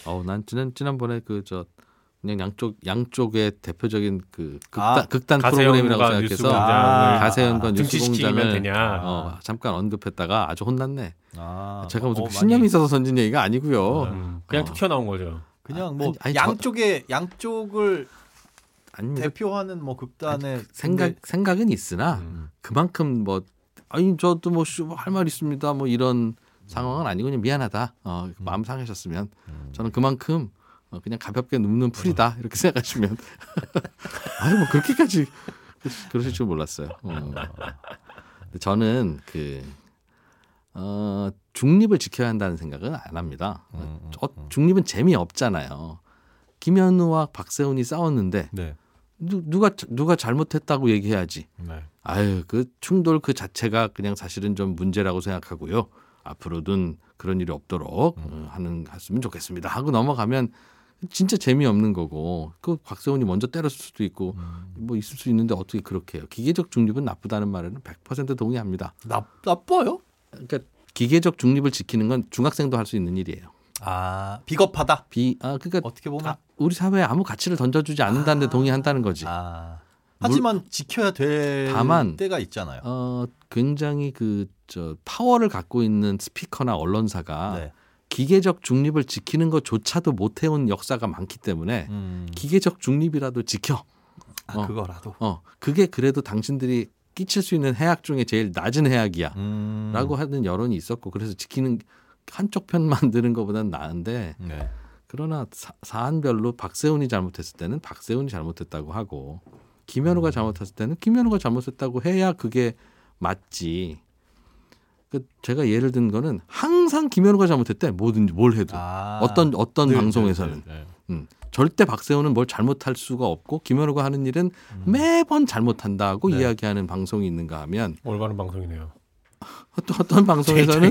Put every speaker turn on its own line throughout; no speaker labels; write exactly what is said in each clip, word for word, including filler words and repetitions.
어, 난 지난 지난번에 그 저 그냥 양쪽 양쪽의 대표적인 그 극단,
아,
극단 프로그램이라고 생각해서
아,
가세현과
등치시키면
뉴스공장을
되냐.
어, 잠깐 언급했다가 아주 혼났네.
아,
제가 무슨
어,
신념이
많이,
있어서 던진 얘기가 아니고요.
음, 그냥
어.
툭 튀어나온 거죠.
그냥 뭐
아니, 아니,
양쪽에 저, 양쪽을
아니,
대표하는 뭐 극단의
아니, 생각
근데,
생각은 있으나
음.
그만큼 뭐 아니 저도 뭐 할 말 있습니다. 뭐 이런 상황은 아니고 그냥 미안하다. 어, 마음 상하셨으면
음.
저는 그만큼 어, 그냥 가볍게 눕는 풀이다 이렇게 생각하시면 아니 뭐 그렇게까지 그러실 줄 몰랐어요. 어. 저는 그 어, 중립을 지켜야 한다는 생각은 안 합니다.
음, 음,
어, 중립은 재미없잖아요. 김현우와 박세훈이 싸웠는데
네.
누, 누가 누가 잘못했다고 얘기해야지.
네.
아유 그 충돌 그 자체가 그냥 사실은 좀 문제라고 생각하고요. 앞으로든 그런 일이 없도록 음. 하는 했으면 좋겠습니다. 하고 넘어가면 진짜 재미없는 거고 그 박세훈이 먼저 때렸을 수도 있고
음.
뭐 있을 수 있는데 어떻게 그렇게 해요. 기계적 중립은 나쁘다는 말에는 백 퍼센트 동의합니다.
나, 나빠요?
그러니까 기계적 중립을 지키는 건 중학생도 할 수 있는 일이에요.
아 비겁하다.
비, 아 그러니까
어떻게 보면
아, 우리 사회에 아무 가치를 던져주지 않는다는데
아,
동의한다는 거지.
아, 하지만 물, 지켜야 될
다만,
때가 있잖아요.
어, 굉장히 그 저 파워를 갖고 있는 스피커나 언론사가
네.
기계적 중립을 지키는 것조차도 못 해온 역사가 많기 때문에
음.
기계적 중립이라도 지켜.
아,
어,
그거라도.
어, 그게 그래도 당신들이 끼칠 수 있는 해악 중에 제일 낮은 해악이야.
음.
라고 하는 여론이 있었고 그래서 지키는 한쪽 편만 드는 것보다는 나은데
네.
그러나 사, 사안별로 박세훈이 잘못했을 때는 박세훈이 잘못했다고 하고 김현우가 잘못했을 때는 김현우가 잘못했다고 해야 그게 맞지. 그 제가 예를 든 거는 항상 김현우가 잘못했대. 뭐든지 뭘 해도
아.
어떤 어떤
네,
방송에서는
네, 네, 네.
음, 절대 박세훈은 뭘 잘못할 수가 없고 김현우가 하는 일은
음.
매번 잘못한다고
네.
이야기하는 방송이 있는가 하면
올바른 방송이네요.
또 어떤 방송에서는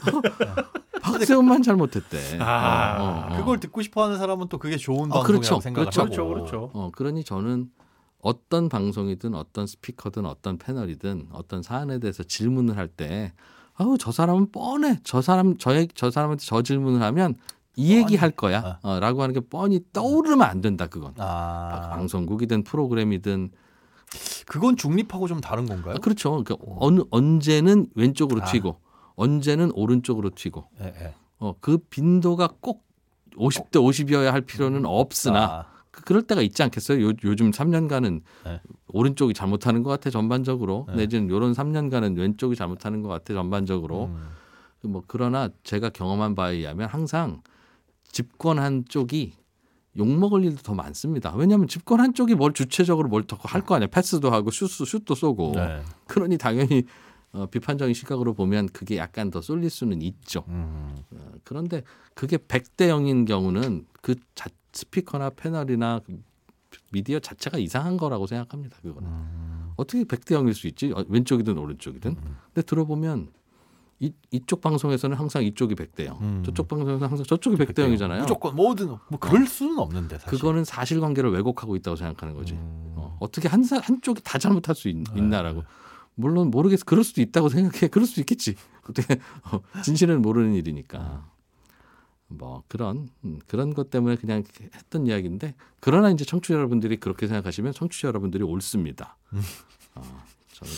박세훈만 잘못했대.
아,
어, 어, 어.
그걸 듣고 싶어하는 사람은 또 그게 좋은
어,
방송이라고
그렇죠.
생각을
그렇죠.
하고.
그렇죠, 그렇죠.
어, 그러니 저는 어떤 방송이든 어떤 스피커든 어떤 패널이든 어떤 사안에 대해서 질문을 할 때 아우 저 사람은 뻔해. 저 사람 저, 저 사람한테 저 질문을 하면 이 얘기 할 거야. 어, 라고 하는 게 뻔히 떠오르면 안 된다. 그건.
아,
방송국이든 프로그램이든.
그건 중립하고 좀 다른 건가요?
아, 그렇죠. 그러니까 어느 언제는 왼쪽으로
아.
튀고 언제는 오른쪽으로 튀고
예, 예.
어, 그 빈도가 꼭 오십 대 오십이어야 할 필요는 없으나
아,
그럴 때가 있지 않겠어요? 요, 요즘 삼 년간은
네.
오른쪽이 잘못하는 것 같아 전반적으로.
네.
내지는 요런 삼 년간은 왼쪽이 잘못하는 것 같아 전반적으로.
음.
뭐 그러나 제가 경험한 바에 의하면 항상 집권 한쪽이 욕먹을 일도 더 많습니다. 왜냐하면 집권 한쪽이 뭘 주체적으로 뭘 더 할 거 아니야. 패스도 하고 슛, 슛도 쏘고.
네.
그러니 당연히 어, 비판적인 시각으로 보면 그게 약간 더 쏠릴 수는 있죠.
음.
어, 그런데 그게 백 대 영인 경우는 그 자, 스피커나 패널이나 미디어 자체가 이상한 거라고 생각합니다. 그거는.
음.
어떻게 백 대 영일 수 있지? 어, 왼쪽이든 오른쪽이든.
음.
근데 들어보면 이, 이쪽 방송에서는 항상 이쪽이 백 대 영.
음.
저쪽 방송에서는 항상 저쪽이 백 대 영이잖아요.
무조건 뭐든 뭐 그럴 수는 없는데 사실.
그거는 사실관계를 왜곡하고 있다고 생각하는 거지.
음.
어, 어떻게 한, 사, 한쪽이 다 잘못할 수 있,
네.
있나라고. 물론 모르겠어. 그럴 수도 있다고 생각해. 그럴 수 있겠지. 어떻게 어, 진실은 모르는 일이니까. 뭐 그런 음, 그런 것 때문에 그냥 했던 이야기인데 그러나 이제 청취자 여러분들이 그렇게 생각하시면 청취자 여러분들이 옳습니다. 어, 저는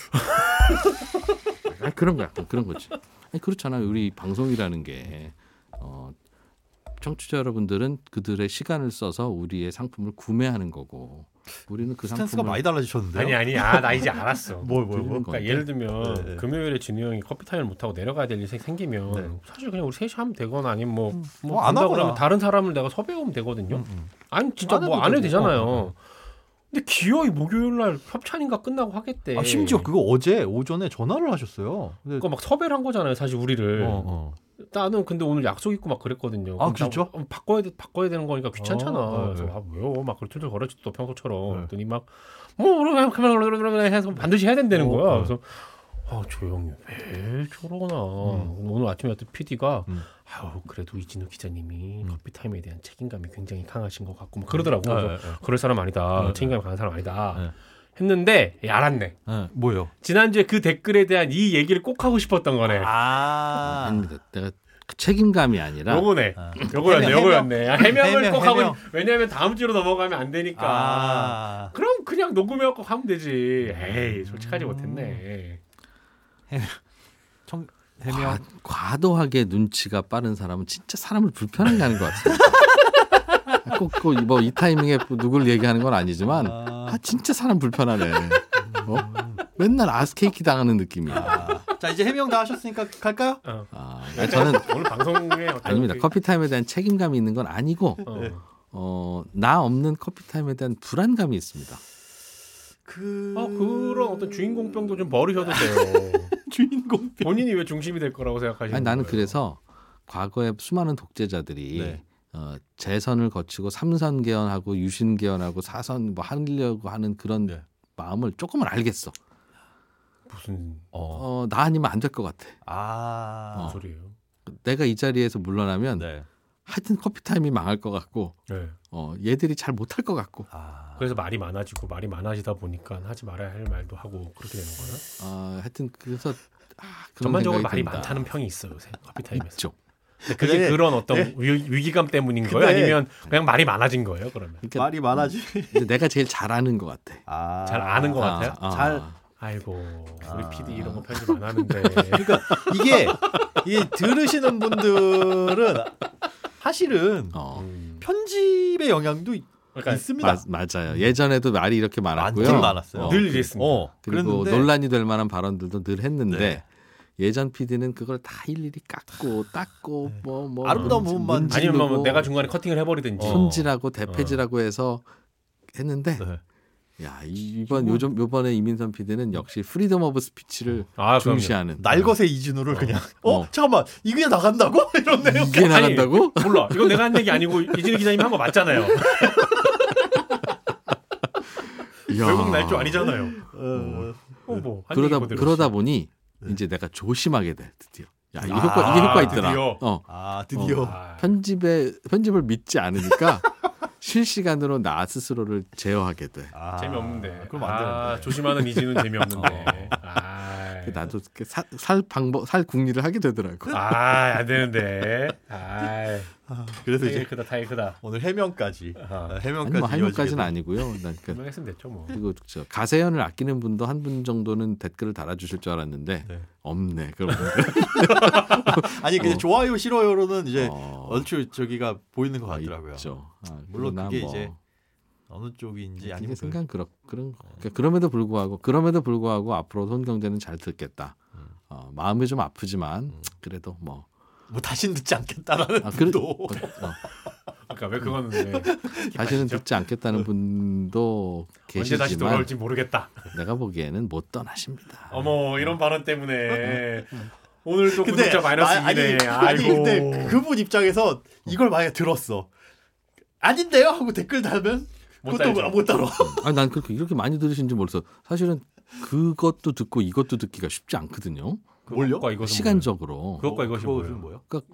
그냥 아니, 그런 거야. 그런 거지. 아니, 그렇잖아요. 우리 방송이라는 게 어, 청취자 여러분들은 그들의 시간을 써서 우리의 상품을 구매하는 거고 우리는 그
스탠스가
상품을
많이 달라지셨는데요.
아니 아니 아 나 이제 알았어.
뭘, 뭘, 뭘.
그러니까
건데?
예를 들면
네.
금요일에 진우 형이 커피 타임을 못 하고 내려가야 될 일이 생기면
네.
사실 그냥 우리 셋이 하면 되거나 아니면 뭐,
음,
뭐
뭐 안
간다
하거나.
그러면 다른 사람을 내가 섭외하면 되거든요.
음, 음.
아니 진짜
안
뭐
해도
안 해도
되고.
되잖아요.
어, 어.
근데 기어이 목요일 날 협찬인가 끝나고 하겠대.
아, 심지어 그거 어제 오전에 전화를 하셨어요. 근데
그거 막 섭외를 한 거잖아요, 사실 우리를.
어, 어.
나는 근데 오늘 약속 있고 막 그랬거든요.
아,
그럼 나-
진짜?
어, 바꿔야 돼, 바꿔야 되는 거니까 귀찮잖아.
어,
그래서
네.
아, 왜요? 막 그걸 틀틀 걸었지 또 평소처럼.
네.
그랬더니 막 뭐 그러면 그러면 그러면 해서 반드시 해야 된다는
어,
거야.
네.
그래서 아, 저 형이 왜 저러나.
음.
오늘 아침에 왔던 피디가
음.
아유, 그래도 이진우 기자님이
음.
커피 타임에 대한 책임감이 굉장히 강하신 것 같고 막 그러더라고.
네,
그래서
네,
그럴 사람 아니다.
네,
책임감이 강한 사람 아니다.
네.
했는데 예, 알았네.
네. 뭐요?
지난주에 그 댓글에 대한 이 얘기를 꼭 하고 싶었던 거네.
아,
아닙니다. 내가 책임감이 아니라
요거네.
아.
요거였네.
해명,
요거였네. 아, 해명을
해명,
꼭
해명.
하고 왜냐하면 다음 주로 넘어가면 안 되니까.
아.
그럼 그냥 녹음해갖고 하면 되지. 에이 솔직하지 못했네.
청
과,
해명.
과도하게 눈치가 빠른 사람은 진짜 사람을 불편하게 하는 것 같아요. 꼭 뭐 이 타이밍에 누굴 얘기하는 건 아니지만
아.
아 진짜 사람 불편하네. 어? 맨날 아스케이키 당하는 느낌이야.
아. 자 이제 해명 다 하셨으니까 갈까요?
어.
아, 아니, 저는
오늘 방송에 어떤
아닙니다.
그-
커피 타임에 대한 책임감이 있는 건 아니고
어.
네.
어, 나 없는 커피 타임에 대한 불안감이 있습니다.
그
어, 그런 어떤 주인공병도 좀 버리셔도 돼요.
주인공.
본인이 왜 중심이 될 거라고 생각하시는
아니, 나는
거예요?
그래서 과거에 수많은 독재자들이
네.
어, 재선을 거치고 삼선 개헌하고 유신 개헌하고 사선 뭐 하려고 하는 그런
네.
마음을 조금은 알겠어.
무슨
어.
어, 나 아니면 안 될 것 같아.
아.
무슨 소리예요?
내가 이 자리에서 물러나면
네.
하여튼 커피 타임이 망할 것 같고
네.
어, 얘들이 잘 못할 것 같고
아.
그래서 말이 많아지고 말이 많아지다 보니까 하지 말아야 할 말도 하고 그렇게 되는 거예요.
어, 하여튼 그래서 아, 그런
전반적으로
생각이
말이
든다.
많다는 평이 있어요 요새 커피 타임에서.
있죠.
근데 그게
근데-
그런 어떤
네.
위, 위기감 때문인
근데-
거예요? 아니면 그냥 말이 많아진 거예요? 그러면
그러니까
말이 많아지.
근데 내가 제일 잘하는 것 같아.
아.
잘 아는 것 같아요?
아, 아.
잘-
아이고 우리
아.
피디 이런 거 편집 안 하는데
그러니까 이게 이 들으시는 분들은 사실은
어.
음.
편집의 영향도 있-
그러니까
있습니다.
마, 맞아요. 예전에도 말이 이렇게 많았고요.
많긴 많았어요.
어,
늘 이랬습니다.
어.
그리고
그랬는데
논란이 될 만한 발언들도 늘 했는데
네.
예전 피디는 그걸 다 일일이 깎고 닦고 뭐 뭐
아름다운
문지-
부분만
문지르고
아니면 뭐 내가 중간에 커팅을 해버리든지.
어.
손질하고 대패질하고 해서 했는데
네.
야 이- 이번 요즘 요번에 이민선 피디는 역시 프리덤 오브 스피치를
아, 그럼요.
중시하는
날것의 이준우를 그냥 어,
어.
잠깐만 이게 나간다고 이런데요.
이게 나간다고?
몰라. 이건 내가 한 얘기 아니고 이진우 기자님이 한 거 맞잖아요.
야.
외국 날 줄 아니잖아요.
어,
어, 뭐, 한
그러다
얘기 그대로
그러다
씨.
보니
네.
이제 내가 조심하게 돼 드디어. 야 이게
아,
효과 이게 효과 있더라.
드디어.
어.
아 드디어
아,
편집에 편집을 믿지 않으니까 실시간으로 나 스스로를 제어하게 돼.
아,
재미없는데.
그럼 안
아,
되는데.
조심하는 이진은 재미없는데.
어.
아,
나도 이렇게 살, 살 방법 살 궁리를 하게 되더라고.
아, 안 되는데. 아,
아, 그래서
타이가
이제
크다, 타이 크다.
오늘 해명까지
아하.
아,
아니
해명까지
뭐 할명까지는
이어지게
아니고요. 난 그러니까
분명했으면 됐죠 뭐.
그리고 저 가세연을 아끼는 분도 한 분 정도는 댓글을 달아주실 줄 알았는데
네.
없네. 그런 분들.
아니 그냥
어.
좋아요 싫어요로는 이제
어,
얼추 저기가 보이는 것
어,
같더라고요.
있죠. 아,
물론
그러나
그게
뭐
이제 어느 쪽인지
그게
아니면 그,
생각 그렇 그런 거. 그러니까 그럼에도 불구하고 그럼에도 불구하고 앞으로 손경제는 잘 듣겠다.
음.
어, 마음이 좀 아프지만
음.
그래도 뭐
뭐 다신 듣지 않겠다라는
아, 그래,
분도
어, 어,
그러니까 왜 그거는 왜
다시는
스킵하시죠?
듣지 않겠다는 분도
언제 다시
계시지만
돌아올지 모르겠다.
내가 보기에는 못 떠나십니다.
어머 이런 발언 때문에 오늘도
근데
구독자 마이너스
아, 아니,
이네.
아니
아이고.
근데 그분 입장에서 이걸 만약 들었어 아닌데요 하고 댓글 달면
못
그것도
달죠.
못 달아.
아니 난 그렇게 이렇게 많이 들으신지 몰라서 사실은 그것도 듣고 이것도 듣기가 쉽지 않거든요.
뭘요?
그것과 이것은
시간적으로
그것과 이것이
그거는
뭐예요?
뭐예요?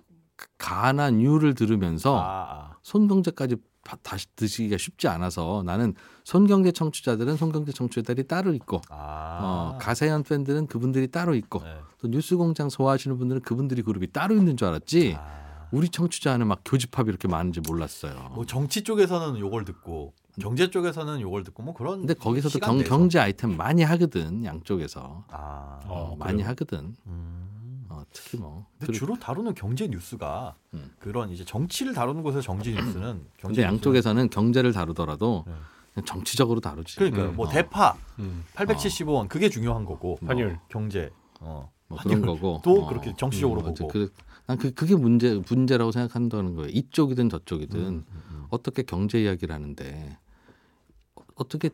가나 뉴를 들으면서
아, 아.
손경제까지 바- 다시 드시기가 쉽지 않아서 나는 손경제 청취자들은 손경제 청취자들이 따로 있고
아.
어, 가세현 팬들은 그분들이 따로 있고
네.
또 뉴스공장 소화하시는 분들은 그분들이 그룹이 따로 있는 줄 알았지
아.
우리 청취자는 막 교집합이 이렇게 많은지 몰랐어요.
뭐 정치 쪽에서는 요걸 듣고 경제 쪽에서는 요걸 듣고 뭐 그런.
근데 거기서도
시간
경,
내서.
경제 아이템 많이 하거든 양쪽에서
아.
어,
어, 많이
그래요?
하거든.
음.
어, 특히 뭐.
근데
그리고-
주로 다루는 경제 뉴스가
음.
그런 이제 정치를 다루는 곳에서 정치 뉴스는
근데
경제
양쪽에서는 경제를 다루더라도
네.
그냥 정치적으로 다루지.
그러니까
음.
뭐
어.
대파
음.
팔백칠십오 원 그게 중요한 거고
환율.
경제 어.
뭐 그런 거고
또
어.
그렇게 정치적으로
음,
보고.
그, 난 그, 그게 문제 문제라고 생각한다는 거예요. 이쪽이든 저쪽이든
음, 음, 음.
어떻게 경제 이야기를 하는데 어- 어떻게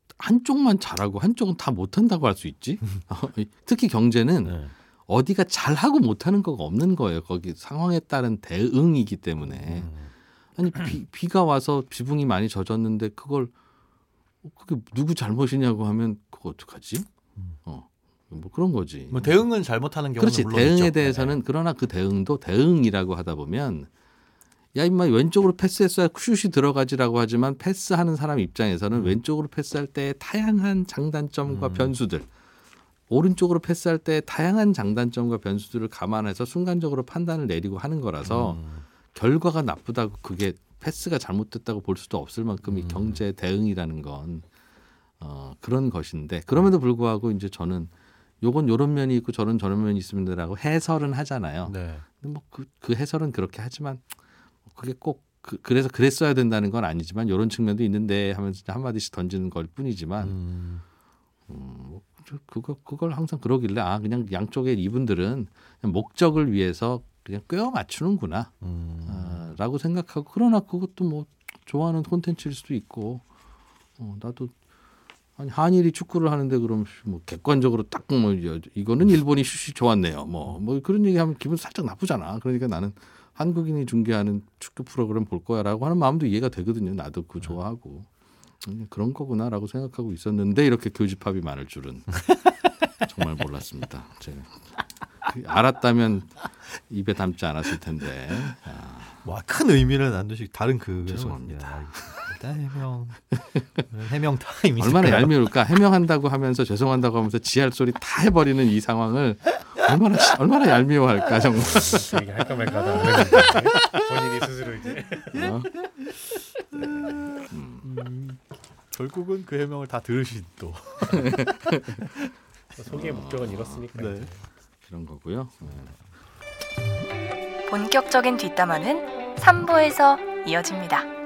한쪽만 잘하고 한쪽은 다 못한다고 할 수 있지? 어, 특히 경제는
네.
어디가 잘하고 못하는 거가 없는 거예요. 거기 상황에 따른 대응이기 때문에
음.
아니 비, 비가 와서 지붕이 많이 젖었는데 그걸 어, 그게 누구 잘못이냐고 하면 그거 어떡하지?
음.
어, 뭐 그런 거지.
뭐 대응은 잘못하는 경우는
그렇지.
물론
대응에
있죠.
대해서는
네.
그러나 그 대응도 대응이라고 하다 보면 야 임마 왼쪽으로 패스했어야 슛이 들어가지라고 하지만 패스하는 사람 입장에서는
음.
왼쪽으로 패스할 때 다양한 장단점과
음.
변수들 오른쪽으로 패스할 때 다양한 장단점과 변수들을 감안해서 순간적으로 판단을 내리고 하는 거라서
음.
결과가 나쁘다고 그게 패스가 잘못됐다고 볼 수도 없을 만큼 이
음.
경제 대응이라는 건 어, 그런 것인데 그럼에도 불구하고 이제 저는 요건 요런 면이 있고 저런 저런 면이 있습니다라고 해설은 하잖아요.
네.
근데 뭐 그 그 해설은 그렇게 하지만 그게 꼭 그, 그래서 그랬어야 된다는 건 아니지만 이런 측면도 있는데 하면서 한 마디씩 던지는 걸 뿐이지만
음.
음, 그거 그걸 항상 그러길래 아 그냥 양쪽의 이분들은 그냥 목적을 위해서 그냥 꿰어 맞추는구나
음.
아, 라고 생각하고 그러나 그것도 뭐 좋아하는 콘텐츠일 수도 있고 어, 나도 아니 한일이 축구를 하는데 그럼 뭐 객관적으로 딱 뭐 이거는 일본이 슛이 좋았네요 뭐 뭐 그런 얘기하면 기분 살짝 나쁘잖아. 그러니까 나는 한국인이 중계하는 축구 프로그램 볼 거야라고 하는 마음도 이해가 되거든요. 나도 그거 좋아하고 그런 거구나라고 생각하고 있었는데 이렇게 교집합이 많을 줄은 정말 몰랐습니다. 제가 알았다면 입에 담지 않았을 텐데. 아,
와, 큰 의미는 안 두시고 다른 그
죄송합니다.
일단 해명 해명 타임이
얼마나 얄미울까. 해명한다고 하면서 죄송한다고 하면서 지할 소리 다 해버리는 이 상황을 얼마나 얼마나 얄미워할까 정말.
얘기 할까 말까 하다 본인이 스스로 이제
어?
음, 결국은 그 해명을 다 들으신 또
소개의 목적은 이렇으니까.
네.
그런 거고요.
본격적인 뒷담화는 삼 부에서 이어집니다.